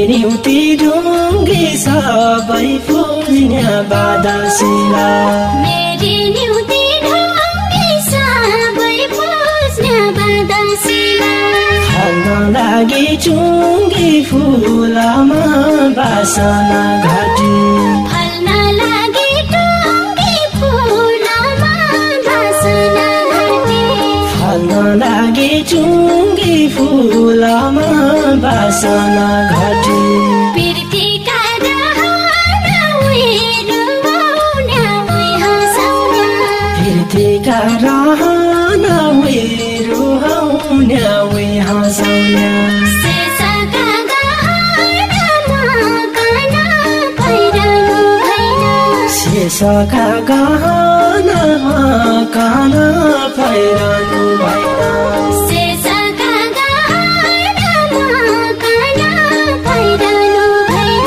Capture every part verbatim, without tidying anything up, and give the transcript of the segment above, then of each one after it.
निउति ढुङ्गी सबै पुज्ने बादशिला मेरी निउति ढुङ्गी सबै पुज्ने बादशिला फल्न लागि चुङ्गी फुलमा बासना घटी फल्न लागि चुङ्गी फुलमा बासना घटी फल्न लागि चुङ्गी फुलमा बासना घटी प्रीतिका रहन उयो रुवाउने उयो हँसाउने प्रीतिका रहन उयो रुवाउने उयो हँसाउने शेषका गहनामा कान भैरहनु भैन शेषका गहनामा कान भैरहनु भैन शेषका गहनामा कान भैरहनु भैन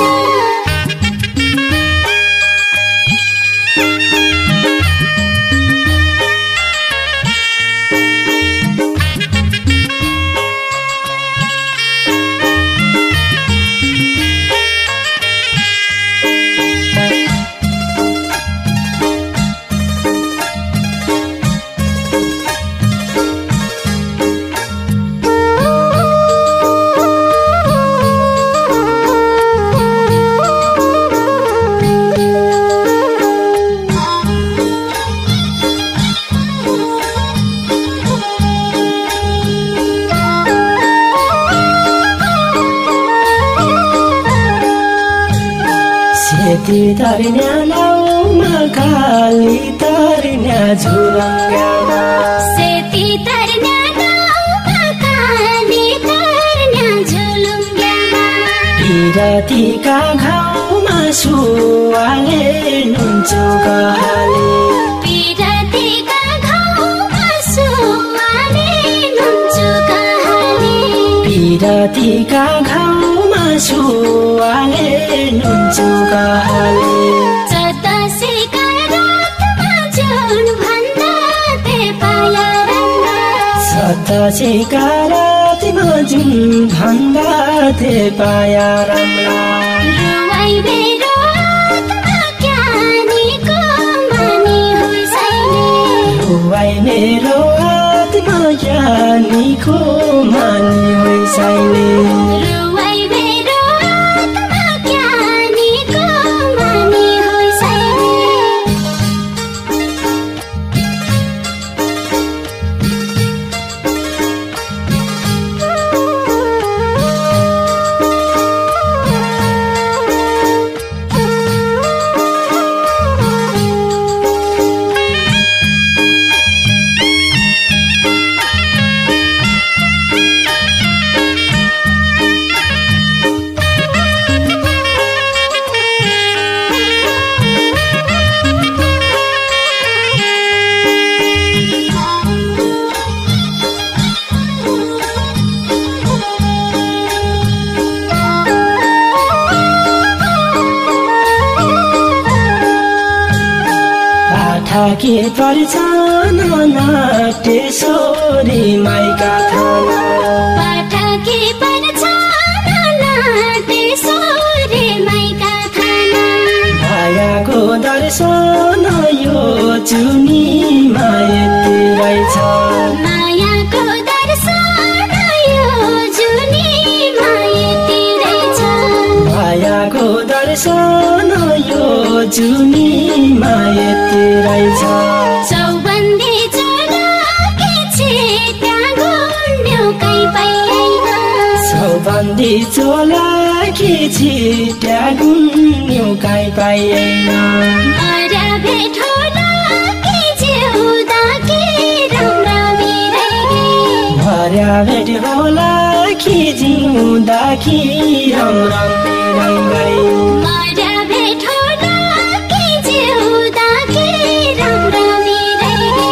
सेती तर्न्या नाउमा काली तर्न्या झुलङ्गामा सेती तर्न्या नाउमा काली तर्न्या झुलुङ्गामा पिरतीका घाउमा सुवाले नुनचोका हाले पिरतीका घाउमा सुवाले नुनचोका हाले पिरतीका घाउमा सुवाले नुनचोका हाले सतासीका रातमा जुन भन्दा ते पाया रङ्गा सतासीका रातमा जुन भन्दा ते पाया रम्ला रुवाई मेरो आत्मा ज्ञानीको मानी होइसैले रुवाई मेरो आत्मा ज्ञानीको मानी होइसैले रुवाई मेरो आत्मा ज्ञानीको मानी होइसैले थाके पर्छन् नाट्यश्वरी माइका थाना पाठकी पर्छन् नाट्यश्वरी माइका थाना मायाको दर्शन यो जुनीमा यति रहेछ मायाको दर्शन यो जुनीमा यति रहेछ मायाको दर्शन यो जुनीमा यति रहेछ चौबन्दी चोलाकी छिट्या गुन्ड्यो काहीँ पाइएन चौबन्दी चोलाकी छिट्या गुन्ड्यो काहीँ पाइएन मर्या भेट होलाकी जिउँदाकी रमरमी रैगे मर्या भेट होलाकी जिउँदाकी रमरमी रङ्गाई मर्या भेट होलाकी जिउँदाकी रमरमी रैगे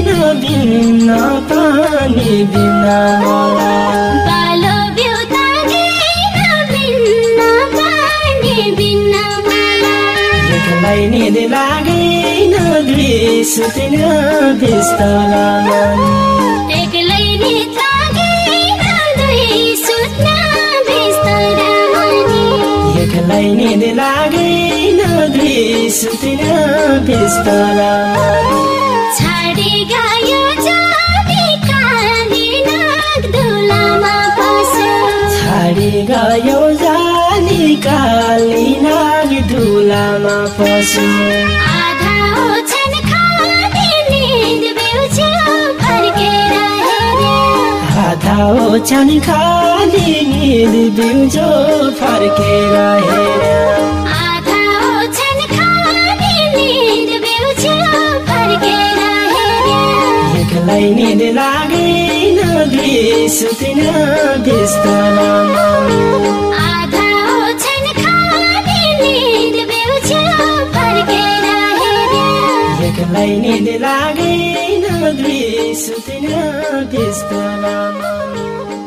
बिना पानी बिना मलाई बालो बिउ तागेन बिना पानी बिना मलाई एक्लै निद लागेन दुई सुतेन बिस्तरामा एक्लै निद लागेन दुई सुत्न बिस्तरामा एक्लै निद लागेन दुई सुतेन बिस्तरामा छाडी गयो जानी काली नाग धुलामा पस्यो छाडी गयो जानी काली नाग धुलामा पस्यो आधा ओछ्यान खाली निद बिउज्यो फर्केर हेऱ्यो आधा ओछ्यान खाली निद बिउजो फर्केर हेऱ्यो आधा ओछ्यान खाली निद बिउज्यो फर्केर हेऱ्यो एक्लै निद लागेन दुई सुतेन बिस्तरामा आधा ओछ्यान खाली निद बिउज्यो फर्केर हेऱ्यो एक्लै निद लागेन दुई सुतेन बिस्तरामा